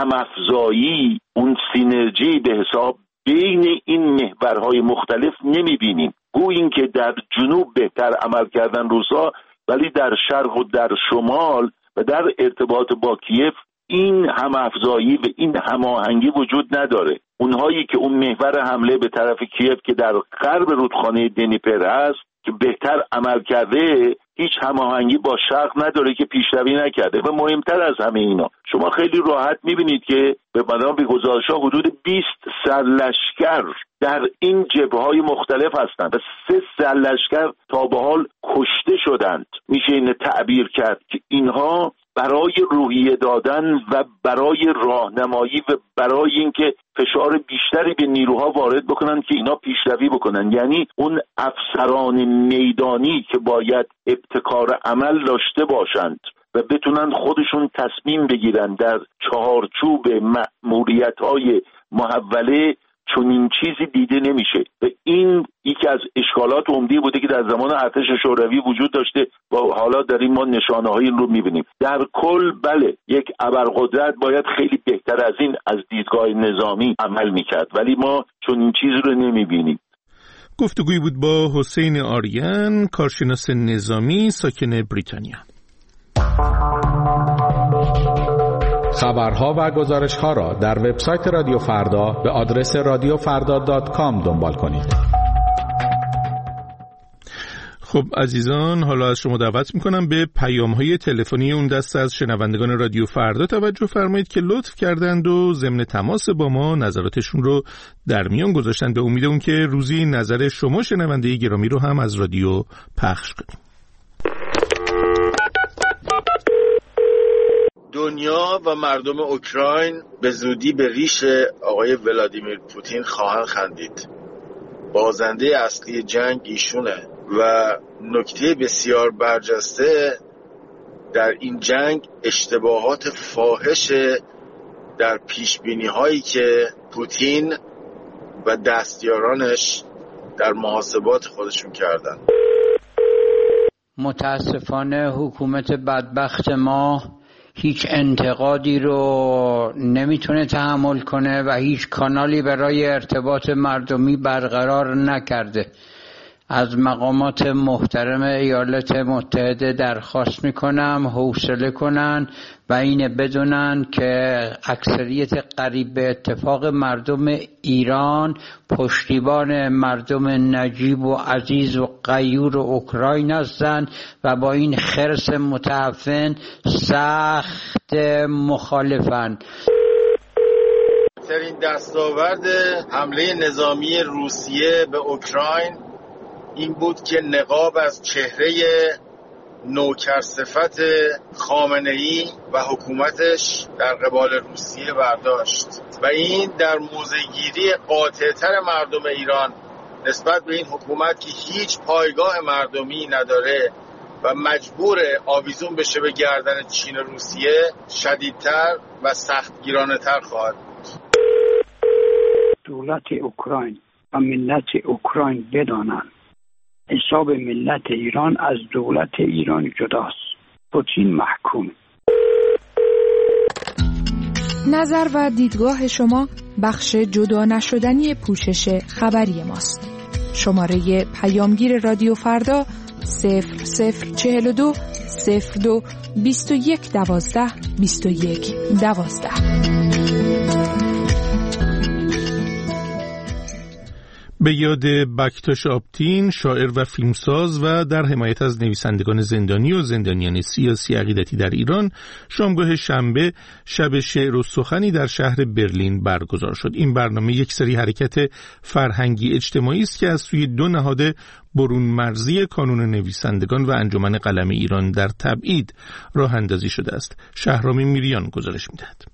همافزایی، اون سینرژی به حساب بین این محورهای مختلف نمیبینیم. گویا این که در جنوب بهتر عمل کردن روسا، ولی در شرق و در شمال و در ارتباط با کیف این همافزایی و این هماهنگی وجود نداره. اونهایی که اون محور حمله به طرف کیف که در غرب رودخانه دنیپر هست که بهتر عمل کرده، هیچ هماهنگی با شرق نداره که پیشروی نکرده. و مهمتر از همه اینا، شما خیلی راحت میبینید که به بنابر گزارش‌ها حدود 20 سرلشکر در این جبهه‌های مختلف هستند و 3 سرلشکر تا به حال کشته شدند. میشه این تعبیر کرد که اینها برای روحیه دادن و برای راهنمایی و برای اینکه فشار بیشتری به نیروها وارد بکنن که اینا پیشروی بکنن، یعنی اون افسران میدانی که باید ابتکار عمل داشته باشند و بتونن خودشون تصمیم بگیرن در چهارچوب مأموریت‌های محوله، چون این چیزی دیده نمیشه. و این یکی از اشکالات عمده بوده که در زمان ارتش شوروی وجود داشته و حالا داریم ما نشانه‌های این رو میبینیم. در کل بله، یک ابرقدرت باید خیلی بهتر از این از دیدگاه نظامی عمل میکرد، ولی ما چون این چیزی رو نمیبینیم. گفتگویی بود با حسین آریان، کارشناس نظامی ساکن بریتانیا. خبرها و گزارش‌ها را در وبسایت رادیو فردا به آدرس radiofarda.com دنبال کنید. خب عزیزان، حالا از شما دعوت میکنم به پیام‌های تلفنی اون دسته از شنوندگان رادیو فردا توجه فرمایید که لطف کردند و ضمن تماس با ما نظراتشون رو در میان گذاشتن. به امید اون که روزی نظر شما شنونده گرامی رو هم از رادیو پخش کنیم. دنیا و مردم اوکراین به زودی به ریش آقای ولادیمیر پوتین خواهند خندید. بازنده اصلی جنگ ایشونه و نکته بسیار برجسته در این جنگ اشتباهات فاحش در پیشبینی هایی که پوتین و دستیارانش در محاسبات خودشون کردن. متاسفانه حکومت بدبخت ما هیچ انتقادی رو نمیتونه تحمل کنه و هیچ کانالی برای ارتباط مردمی برقرار نکرده. از مقامات محترم ایالات متحده درخواست میکنم حوصله کنن و اینه بدونن که اکثریت قریب به اتفاق مردم ایران پشتیبان مردم نجیب و عزیز و غیور اوکراین هستند و با این خرس متعفن سخت مخالفن. ترین دستاورد حمله نظامی روسیه به اوکراین این بود که نقاب از چهره نوکرصفت خامنه‌ای و حکومتش در قبال روسیه برداشت و این در موضع‌گیری قاطع‌تر مردم ایران نسبت به این حکومت که هیچ پایگاه مردمی نداره و مجبور آویزون بشه به گردن چین و روسیه شدیدتر و سختگیرانه‌تر خواهد بود. دولت اوکراین و ملت اوکراین بدانند حساب ملت ایران از دولت ایران جداست. پوتین محکوم. نظر و دیدگاه شما بخش جدا نشدنی پوشش خبری ماست. شماره پیامگیر رادیو فردا 0042 02 21 12 21 12. به یاد بکتاش آپتین، شاعر و فیلمساز و در حمایت از نویسندگان زندانی و زندانیان سیاسی عقیدتی در ایران، شامگاه شنبه شب شعر و سخنی در شهر برلین برگزار شد. این برنامه یک سری حرکت فرهنگی اجتماعی است که از سوی دو نهاد برون مرزی کانون نویسندگان و انجمن قلم ایران در تبعید راه اندازی شده است. شهرام میریان گزارش می‌دهد.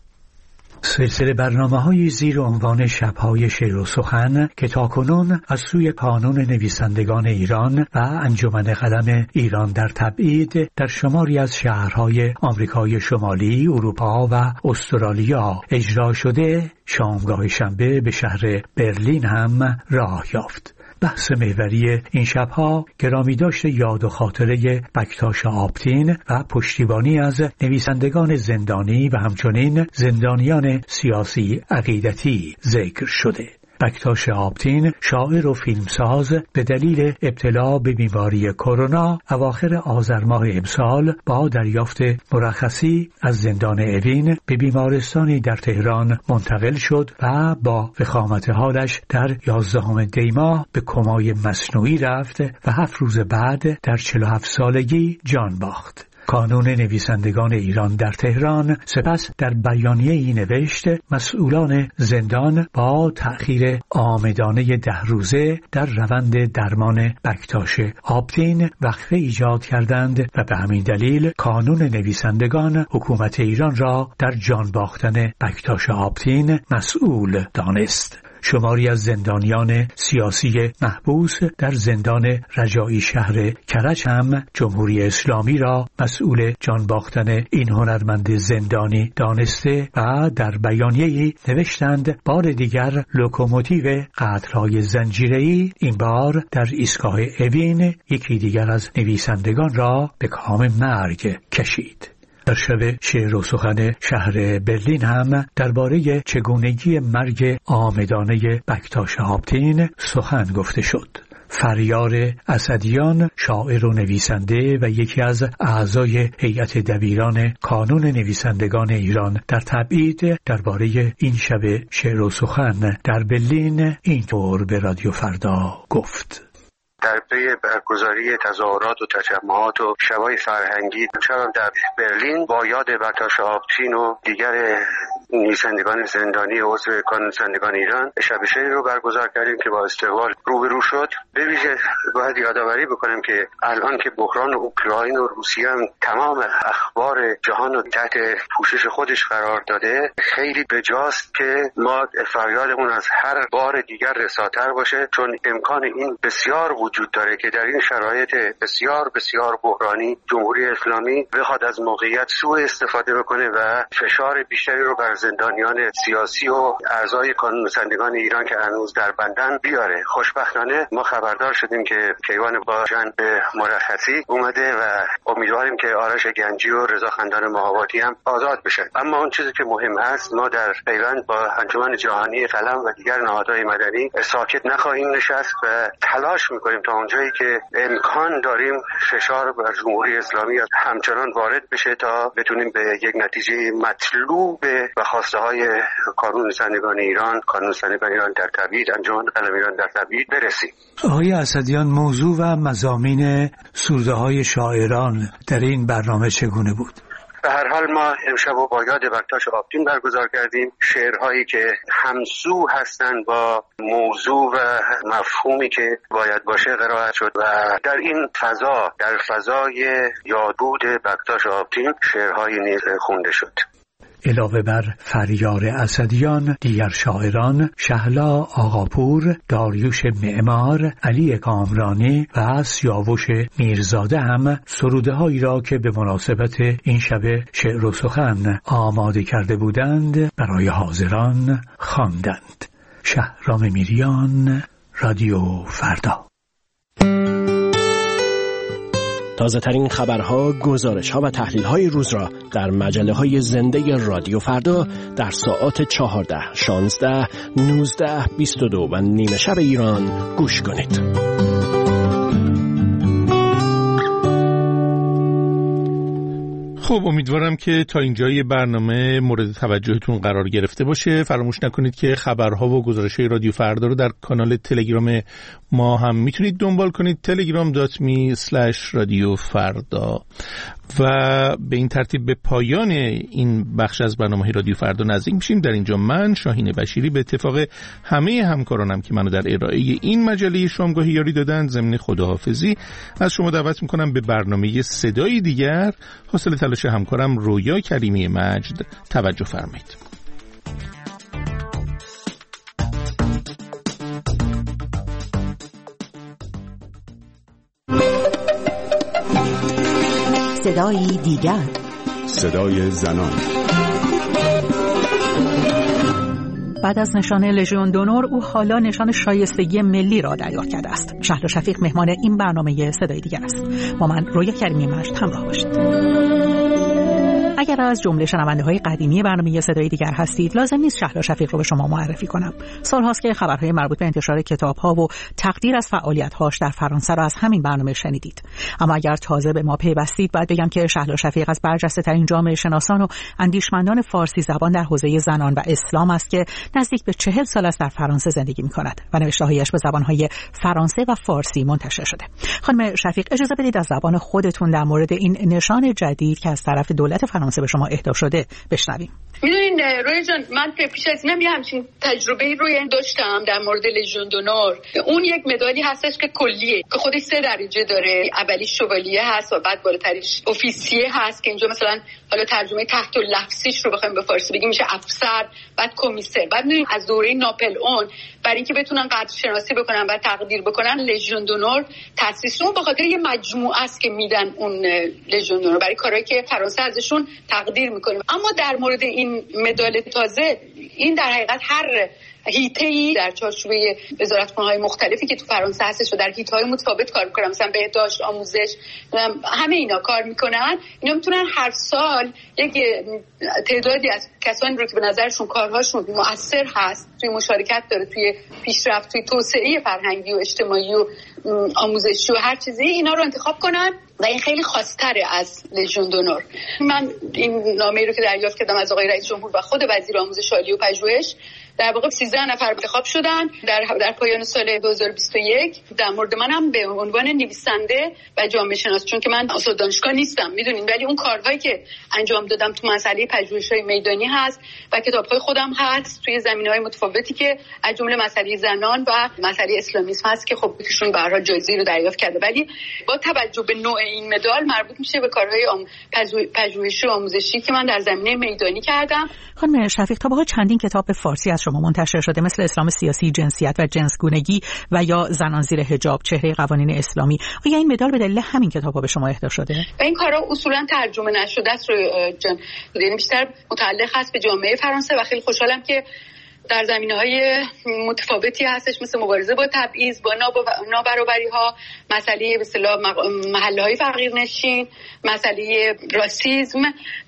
سلسله برنامه‌های زیر عنوان شب‌های شعر و سخن که تاکنون از سوی کانون نویسندگان ایران و انجمن قلم ایران در تبعید در شماری از شهرهای آمریکای شمالی، اروپا و استرالیا اجرا شده، شامگاه شنبه به شهر برلین هم راه یافت. بحث محوری این شبها گرامی داشت یاد و خاطره بکتاش آپتین و پشتیبانی از نویسندگان زندانی و همچنین زندانیان سیاسی عقیدتی ذکر شده. بکتاش آپتین، شاعر و فیلمساز، به دلیل ابتلا به بیماری کرونا اواخر آذر ماه امسال با دریافت مرخصی از زندان اوین به بیمارستانی در تهران منتقل شد و با وخامت حالش در 11 دی ماه به کمای مصنوعی رفت و 7 روز بعد در 47 سالگی جان باخت. کانون نویسندگان ایران در تهران سپس در بیانیه‌ای نوشت مسئولان زندان با تأخیر عامدانه 10 روزه در روند درمان بکتاش آپتین وقفه ایجاد کردند و به همین دلیل کانون نویسندگان حکومت ایران را در جان باختن بکتاش آپتین مسئول دانست. شماری از زندانیان سیاسی محبوس در زندان رجایی شهر کرج هم جمهوری اسلامی را مسئول جان باختن این هنرمند زندانی دانسته و در بیانیه‌ای نوشتند بار دیگر لوکوموتیو قتل‌های زنجیره‌ای این بار در ایستگاه اوین یکی دیگر از نویسندگان را به کام مرگ کشید. در شب شعر و سخن شهر برلین هم درباره چگونگی مرگ عامدانه بکتاش آپتین سخن گفته شد. فریار اسدیان، شاعر و نویسنده و یکی از اعضای هیئت دبیران کانون نویسندگان ایران در تبعید، درباره این شب شعر و سخن در برلین اینطور به رادیو فردا گفت: در پی برگزاری تظاهرات و تجمعات و شبای فرهنگی شبم در برلین با یاد بکتاش آپتین و دیگر نویسندگان زندانی عضو کانون نویسندگان ایران شب شعر رو برگزار کردیم که با استقبال روبرو شد. به ویژه باید یادآوری بکنم که الان که بحران اوکراین و روسیه هم تمام اخبار جهان رو تحت پوشش خودش قرار داده، خیلی بجاست که ما فریادمون از هر بار دیگر رساتر باشه، چون امکان این بسیار وجود داره که در این شرایط بسیار بسیار بحرانی جمهوری اسلامی بخواد از موقعیت سوء استفاده بکنه و فشار بیشتری رو بر زندانیان سیاسی و اعضای کانون نویسندگان ایران که هنوز در بندن بیاره. خوشبختانه ما خبردار شدیم که کیوان باجان به مرخصی اومده و امیدواریم که آرش گنجی و رضا خندان مهاباتی هم آزاد بشن. اما اون چیزی که مهم است، ما در پیوند با انجمن جهانی قلم و دیگر نهادهای مدنی ساکت نخواهیم نشست و تلاش میکنیم تا اونجایی که امکان داریم فشار بر جمهوری اسلامی همچنان وارد بشه تا بتونیم به یک نتیجه مطلوب و خواسته های کانون نویسندگان ایران، کانون نویسندگان ایران در تبعید، انجمن قلم ایران در تبعید برسیم. آقای اسدیان، موضوع و مضامین سروده های شاعران در این برنامه چگونه بود؟ به هر حال ما امشب با یاد بکتاش آپتین برگزار کردیم. شعرهایی که همسو هستند با موضوع و مفهومی که باید باشه قرائت شد و در این فضا، در فضای یادبود بکتاش آپتین شعرهایی نیز خونده شد. علاوه بر فریار اسدیان، دیگر شاعران شهلا آقاپور، داریوش معمار، علی کامرانی و سیاوش میرزاده هم سروده‌هایی را که به مناسبت این شب شعر و سخن آماده کرده بودند برای حاضران خواندند. شهرام میریان، رادیو فردا. تازه ترین خبرها، گزارش‌ها و تحلیل‌های روز را در مجله‌های زنده رادیو فردا در ساعات 14، 16، 19، 22 و نیمه شب ایران گوش کنید. خب امیدوارم که تا اینجای برنامه مورد توجهتون قرار گرفته باشه. فراموش نکنید که خبرها و گزارش‌های رادیو فردا رو در کانال تلگرام ما هم میتونید دنبال کنید، telegram.me/radiofarda. و به این ترتیب به پایان این بخش از برنامه رادیو فردا نزدیک میشیم. در اینجا من شاهین بشیری به اتفاق همه همکارانم که منو در ارائه این مجله شامگاهی یاری دادن ضمن خداحافظی از شما دعوت میکنم به برنامه صدای دیگر حاصل تلاش همکارم رویا کریمی مجد توجه فرمایید. صدای دیگر، صدای زنان. بعد از نشان لژیون دونور او حالا نشان شایستگی ملی را دریافت کرده است. شهلا شفیق مهمان این برنامه صدای دیگر است. با من رویا کریمی مجد همراه باشید. اگر از جمله شنونده‌های قدیمی برنامه صدای دیگر هستید، لازم نیست شهلا شفیق رو به شما معرفی کنم. سال‌هاست که خبرهای مربوط به انتشار کتاب‌ها و تقدیر از فعالیت‌هاش در فرانسه را از همین برنامه شنیدید. اما اگر تازه به ما پیوستید، باید بگم که شهلا شفیق از برجسته‌ترین جامعه شناسان و اندیشمندان فارسی زبان در حوزه زنان و اسلام است که نزدیک به 40 سال است در فرانسه زندگی می‌کند و نوشته‌هایش به زبان‌های فرانسه و فارسی منتشر شده. خانم شفیق، اجازه بدید از زبان خودتون در مورد این نشان جدید که از طرف دولت فرانسه به شما اهدا شده بشنویم. میدونین روی جان، من پیش از اینم همچین تجربه روی داشتم در مورد لژیون دونور. اون یک مدالی هستش که کلیه، که خودش 3 درجه داره. اولیش شوالیه هست و بعد بالاتریش officier هست که اینجا مثلا حالا ترجمه تحت اللفظیش رو بخوایم به فارسی بگیم میشه افسر، بعد کمیسر. بعد میدونین از دوره ناپل اون برای اینکه بتونن قدر شناسی بکنن و تقدیر بکنن لژیون دونور تأسیس اون به خاطر یه مجموعه است که میدن اون لژیون دونور برای کارهایی که فرانسه ازشون تقدیر میکنه. اما در مورد این مدال تازه، این در حقیقت هر هیته‌ای در چارچوبه وزارتخونه‌های مختلفی که تو فرانسه هستش و در هیت‌های متفاوت کار می‌کنن، مثلا بهداشت، آموزش، همه اینا کار می‌کنن. اینا میتونن هر سال یک تعدادی از کسانی رو که به نظرشون کارهاشون مؤثر هست، توی مشارکت داره، توی پیشرفت، توی توسعه فرهنگی و اجتماعی و آموزشی و هر چیزی، اینا رو انتخاب کنن و این خیلی خاص‌تره از لژیون دونور. من این نامه‌ای رو که دریافت کردم از آقای رئیس جمهور و خود وزیر آموزش عالی و پژوهش، در واقع 13 نفر انتخاب شدن در پایان سال 2021. در مورد منم به عنوان نویسنده و جامعه شناس، چون که من استاد دانشگاه نیستم میدونین، ولی اون کارهایی که انجام دادم تو مسئله پژوهش‌های میدانی هست و کتاب‌های خودم هست توی زمینه‌های متفاوتی که از جمله مسئله زنان و مسئله اسلامیسم هست که خب ایشون به هر حال جایزه رو دریافت کرده. ولی با توجه به نوع این مدال مربوط میشه به کارهای پژوهشی و آموزشی که من در زمینه میدانی کردم. خانم شفیق، تا به حال چندین کتاب به فارسی از شما منتشر شده، مثل اسلام سیاسی، جنسیت و جنسگونگی و یا زنان زیر حجاب، چهره قوانین اسلامی. آیا این مدال به دلیل همین کتاب‌ها به شما اهدا شده؟ و این کارا اصولا ترجمه نشده است، یعنی بیشتر متعلق هست به جامعه فرانسه و خیلی خوشحالم که در زمینه‌های متفاوتی هستش، مثل مبارزه با تبعیض، با نابرابری‌ها، مسئله به اصطلاح محله‌های فقیرنشین، مسئله راسism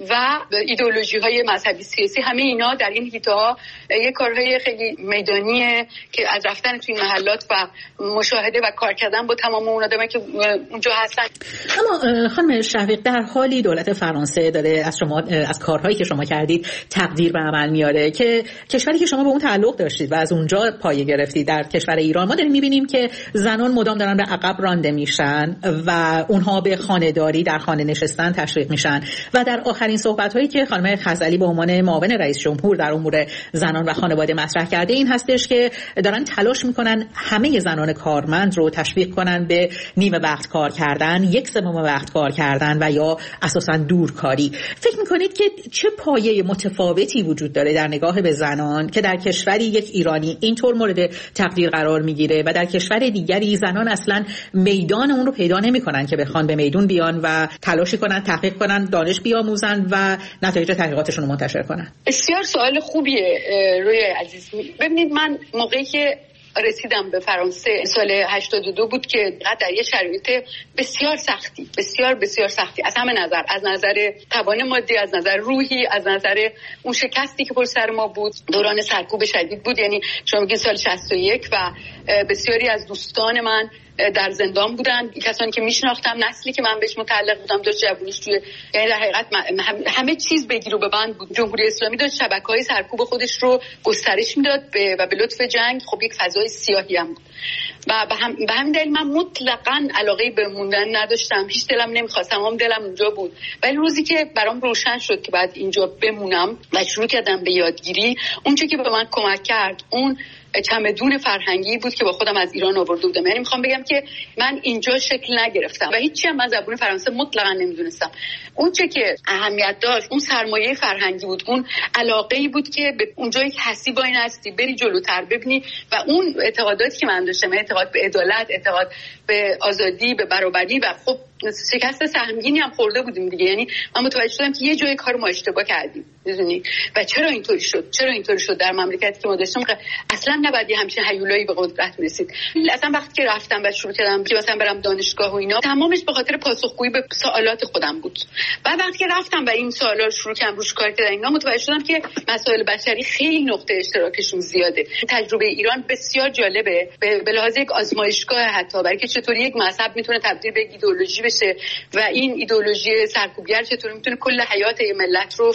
و ایدئولوژی‌های مذهبی سیاسی. همه اینا در این حیطه‌ها یک کارهای خیلی میدانیه که از رفتن تو این محلات و مشاهده و کار کردن با تمام اون آدمایی که اونجا هستن. اما خانم شفیق، در حالی دولت فرانسه داره از شما، از کارهایی که شما کردید تقدیر به عمل میاره که کشوری که شما به اون تعلق داشتید و از اونجا پایه گرفتید، در کشور ایران ما داریم می‌بینیم که زنان مدام دارن به عقب رانده میشن و اونها به خانه‌داری، در خانه نشستن تشویق میشن و در آخرین صحبت‌هایی که خانم خزعلی به عنوان معاون رئیس جمهور در امور زنان و خانواده مطرح کرده این هستش که دارن تلاش میکنن همه زنان کارمند رو تشویق کنن به نیمه وقت کار کردن، 1/3 وقت کار کردن و یا اساساً دورکاری. فکر میکنید که چه پایه متفاوتی وجود داره در نگاه به زنان که در کشوری یک ایرانی اینطور مورد تقدیر قرار میگیره و در کشور دیگری زنان اصلا میدان اون رو پیدا نمیکنن که بخوان به میدون بیان و تلاشی کنن، تحقیق کنن، دانش بیاموزن و نتایج تحقیقاتشون رو منتشر کنن؟ بسیار سوال خوبیه روی عزیز. ببینید، من موقعی که رسیدم به فرانسه سال 82 بود که در یه شرایط بسیار سختی، بسیار سختی از همه نظر، از نظر توان مادی، از نظر روحی، از نظر اون شکستی که پشت سر ما بود، دوران سرکوب شدید بود. یعنی شما میگین سال 61 و بسیاری از دوستان من در زندان بودن، کسانی که میشناختم، نسلی که من بهش متعلق بودم داشت جوونیش توی، یعنی در حقیقت همه چیز بگیر و ببند بود. جمهوری اسلامی داشت شبکه‌های سرکوب خودش رو گسترش میداد و به لطف جنگ خب یک فضای سیاهی هم بود و به همین دلیل من مطلقاً علاقه به موندن نداشتم، هیچ دلم نمیخواستم، هم دلم اونجا بود. ولی روزی که برام روشن شد که بعد اینجا بمونم و شروع کردم به یادگیری، اون چیزی که به من کمک کرد اون چمدون فرهنگی بود که با خودم از ایران آورده بودم. یعنی میخوام بگم که من اینجا شکل نگرفتم و هیچی هم من زبان فرانسه مطلقاً نمیدونستم. اون چه که اهمیت داشت اون سرمایه فرهنگی بود، اون علاقه‌ای بود که به اونجا یک حسی وای نستی، بری جلوتر ببینی و اون اعتقاداتی که من داشتم، اعتقاد به عدالت، اعتقاد به آزادی، به برابری و خب شکست سهمگینی هم خورده بودیم دیگه. یعنی من متوجه شدم که یه جای کار ما اشتباه کردیم، میدونی، و چرا اینطوری شد در مملکتی که ما داشتیم اصلا نباید همچین هیولایی به قدرت رسید. اصلا وقتی که رفتم و شروع کردم که مثلا برم دانشگاه و اینا، تمامش به خاطر پاسخگویی به سوالات خودم بود. بعد وقتی که رفتم و این سوالا رو شروع کردم روش کار کردن، اینا متوجه شدم که مسائل بشری خیلی نقطه اشتراکشون زیاده. تجربه ایران بسیار جالبه به لحاظ یک آزمایشگاه، حتی برای که چطوری یک مذهب میتونه تبدیل به ایدئولوژی بشه و این ایدئولوژی سرکوبگر چطوری میتونه کل حیات ملت رو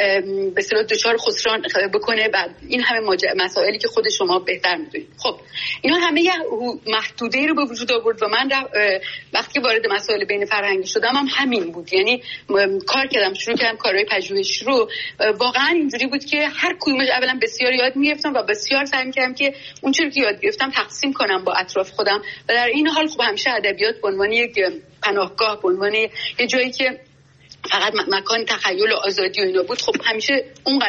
به اصطلاح دچار خسران بکنه. بعد این همه مسائلی که خود شما بهتر میدونید. خب اینا همه یه محدوده‌ای رو به وجود آورد و من وقتی وارد مسائل بین فرهنگی شدم هم همین بود. یعنی کار کردم، شروع کردم کارهای پژوهشی رو. واقعا اینجوری بود که هر کدومش اولا بسیار یاد می‌گرفتم و بسیار سعی می‌کردم که اون چیزی که یاد گرفتم تقسیم کنم با اطراف خودم و در این حال خب همیشه ادبیات به عنوان یک پناهگاه، به عنوان یه جایی که فقط مکان تخیل و آزادی و اینا بود، خب همیشه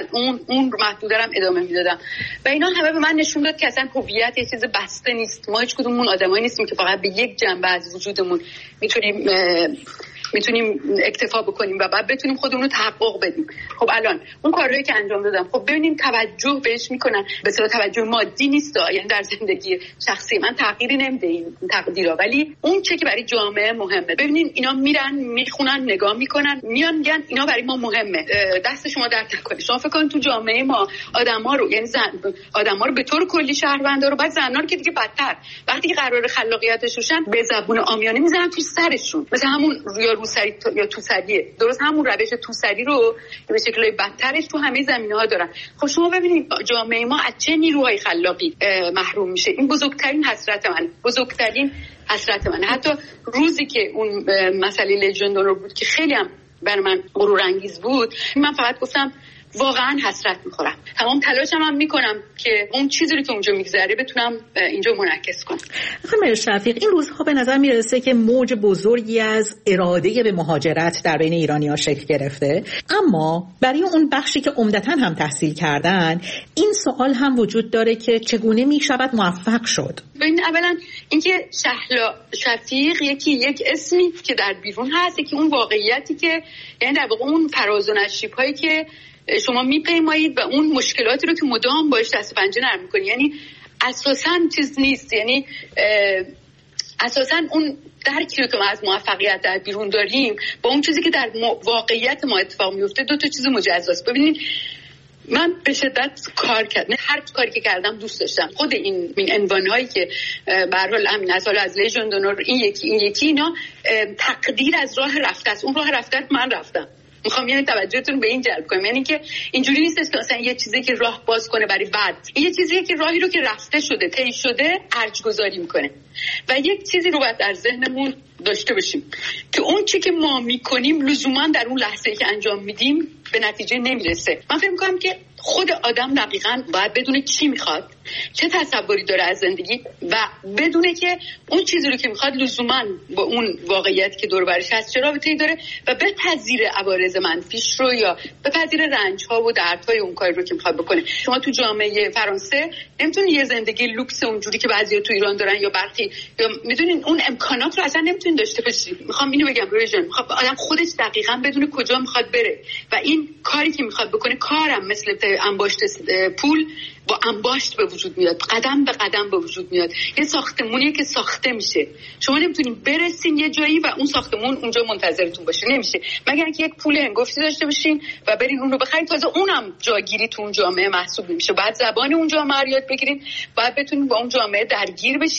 اون محدوده رو ادامه میدادم و اینا همه به من نشون داد که اصلا هویت یه چیز بسته نیست. ما هیچ کدوممون آدمایی نیستیم که فقط به یک جنبه از وجودمون میتونیم اکتفا بکنیم و بعد بتونیم خودمون رو تحقق بدیم. خب الان اون کارهایی که انجام دادم، خب ببینیم توجه بهش میکنن، به اصطلاح توجه مادی نیست، یعنی در زندگی شخصی من تغییری نمیده این تقدیرا، ولی اون چه که برای جامعه مهمه. ببینین اینا میرن میخونن، نگاه میکنن، میان میگن اینا برای ما مهمه، دست شما درد نکنه. شما فکر کنید تو جامعه ما آدما رو، یعنی آدما رو به طور کلی شهروندا رو، بعد زنا رو که دیگه بدتر، وقتی که قرار خلاقیتش روشن به زبون عامیانه میزنن تو سرشون، مثلا همون روسری یا توسریه، درست همون روش توسری رو به شکل‌های بدترش تو همه زمینه‌ها دارن. خب شما ببینید جامعه ما از چه نیروهای خلاقی محروم میشه. این بزرگترین حسرت منه. حتی روزی که اون مسئله لژندون رو بود که خیلی هم برای من غرور انگیز بود، من فقط گفتم واقعا حسرت میخورم، تمام تلاشم هم میکنم که اون چیزی رو که اونجا میگذره بتونم اینجا منعکس کنم. خانم شفیق، این روزها به نظر میرسه که موج بزرگی از اراده به مهاجرت در بین ایرانی‌ها شکل گرفته، اما برای اون بخشی که عمدتاً هم تحصیل کردن این سوال هم وجود داره که چگونه میشود موفق شد. ببین، اولا اینکه شهلا شفیق یک اسمی که در بیرون هست، یکی اون واقعیتی که یعنی در واقع اون فراز و نشیب‌هایی که شما میپیمایید و اون مشکلاتی رو که مدام باش دست پنجه نرم میکنی، یعنی اساساً چیز نیست. یعنی اساساً اون درکی رو که ما از موفقیت در بیرون داریم با اون چیزی که در واقعیت ما اتفاق میفته دو تا چیز مجزاست. ببینید من به شدت کار کردم، هر کاری که کردم دوست داشتم. خود این عنوان‌هایی که به هر حال همین از لژندون این یکی اینا تقدیر از راه رفته است. اون راه رفته من رفتم. میخوام یعنی توجهتون به این جلب کنم، یعنی که اینجوری نیست که مثلا یه چیزی که راه باز کنه برای بعد، یه چیزیه که راهی رو که رفته شده، طی شده، ارج‌گذاری میکنه. و یک چیزی رو باید در ذهنمون داشته باشیم که اون چی که ما میکنیم لزوما در اون لحظه‌ای که انجام میدیم به نتیجه نمیرسه. من فکر میکنم که خود آدم دقیقاً باید بدونه چی میخواد، چه تصوری داره از زندگی و بدونه که اون چیزی رو که میخواد لزوما با اون واقعیتی که دور و برش هست چه رابطه‌ای داره و بپذیر عوارض منفیش رو یا بپذیر رنج‌ها و دردهای اون کاری رو که میخواد بکنه. شما تو جامعه فرانسه نمیتونید یه زندگی لوکس اونجوری که بعضیا تو ایران دارن یا برخی یا میدونین اون امکانات رو اصلا نمیتونید داشته باشید. میخوام اینو بگم روی جان، میخوام آدم خودش دقیقاً بدونه کجا میخواد بره و این کاری که میخواد بکنه کارم مثل انباشت پول با انباشت به وجود میاد، قدم به قدم به وجود میاد. یه ساختمونیه که ساخته میشه، شما نمیتونید برسین یه جایی و اون ساختمون اونجا منتظرتون باشه، نمیشه مگر اینکه یک پول هنگفتی داشته باشین و برین اون رو بخرید. تازه اونم جاگیری تو اون جامعه محسوب نمیشه. بعد زبان اون جامعه رو یاد بگیرین، بعد بتونین با اون جامعه درگیر بشین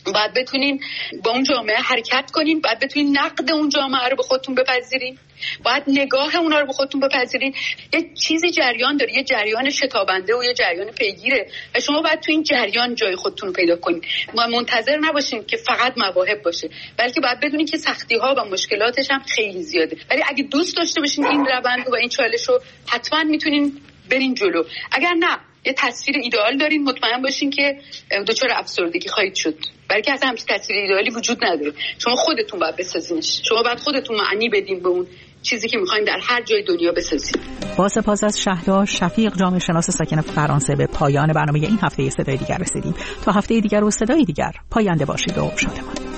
باید بتونین با اون جامعه حرکت کنین، باید بتونین نقد اون جامعه رو به خودتون بپذیرین، باید نگاه اونا رو به خودتون بپذیرین. یه چیزی جریان داره، یه جریان شتابنده و یه جریان پیگیره و شما باید تو این جریان جای خودتون رو پیدا کنین. منتظر نباشین که فقط مواهب باشه، بلکه باید بدونین که سختی‌ها و مشکلاتش هم خیلی زیاده، ولی اگه دوست داشته باشین این روند و این چالش رو، حتما میتونین برین جلو. اگر نه یه تصویر ایدئال دارین، مطمئن باشین که دچار افسردگی خواهید شد، بلکه اصلا همچین تصویر ایدئالی وجود نداره. شما خودتون باید بسازینش، شما باید خودتون معنی بدین به اون چیزی که میخواین در هر جای دنیا بسازین. با سپاس از شهدا شفیق، جامعه شناس ساکن فرانسه، به پایان برنامه این هفته صدای دیگر رسیدیم. تا هفته دیگر و صدای دیگر، پاینده باشید و شادمان.